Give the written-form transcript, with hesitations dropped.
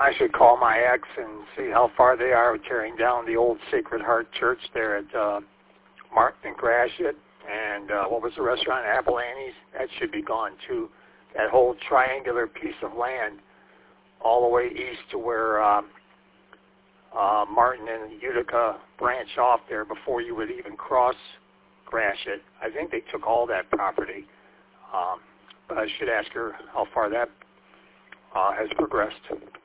I should call my ex and see how far they are tearing down the old Sacred Heart Church there at Martin and Gratiot. And what was the restaurant? Apple Annie's? That should be gone too. That whole triangular piece of land all the way east to where Martin and Utica branch off there before you would even cross Gratiot. I think they took all that property. But I should ask her how far that has progressed.